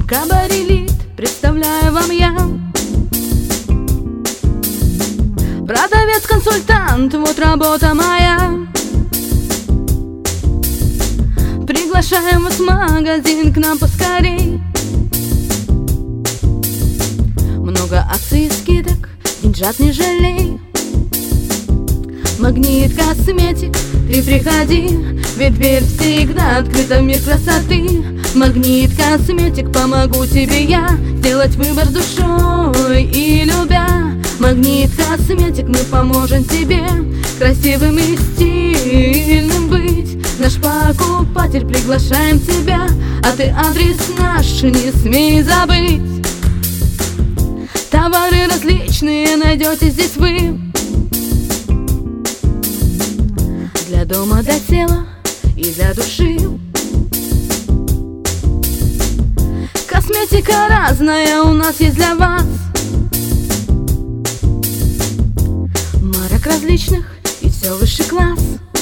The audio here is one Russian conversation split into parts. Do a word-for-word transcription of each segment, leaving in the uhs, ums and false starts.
Кабарелит, представляю вам я, продавец-консультант, вот работа моя. Приглашаем вас в магазин к нам поскорей. Много акций и скидок, деньжат не жалей. Магнит Косметик, ты приходи, ведь дверь всегда открыта в мир красоты. Магнит Косметик, помогу тебе я сделать выбор душой и любя. Магнит Косметик, мы поможем тебе красивым и стильным быть. Наш покупатель, приглашаем тебя, а ты адрес наш не смей забыть. Товары различные найдете здесь вы, для дома, для тела и для души. Косметика разная у нас есть для вас, марок различных и все высший класс.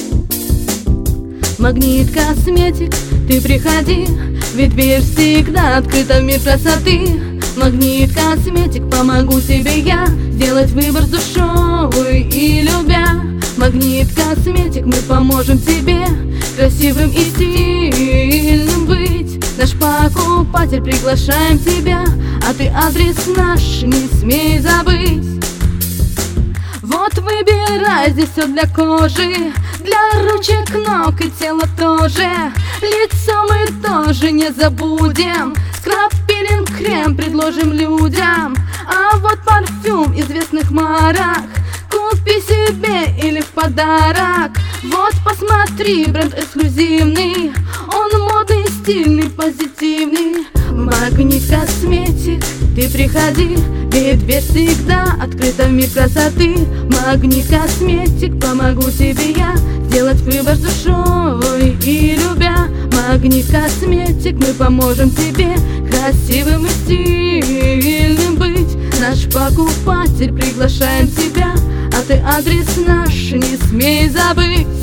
Магнит Косметик, ты приходи, ведь дверь всегда открыта в мир красоты. Магнит Косметик, помогу тебе я сделать выбор с душой и любя. Магнит Косметик, мы поможем тебе красивым и стильным быть. Наш покупатель, приглашаем тебя, а ты адрес наш не смей забыть. Вот выбирай, здесь все для кожи, для ручек, ног и тела тоже. Лицо мы тоже не забудем, скраб, пилинг, крем предложим людям. А вот парфюм известных марок купи себе или в подарок. Вот посмотри, бренд эксклюзивный, он модный, стильный, позитивный. Магнит Косметик, ты приходи, ведь дверь всегда открыта в мир красоты. Магнит Косметик, помогу тебе я сделать выбор с душой и любя. Магнит Косметик, мы поможем тебе красивым и стильным быть. Наш покупатель, приглашаем тебя, а ты адрес наш не смей забыть.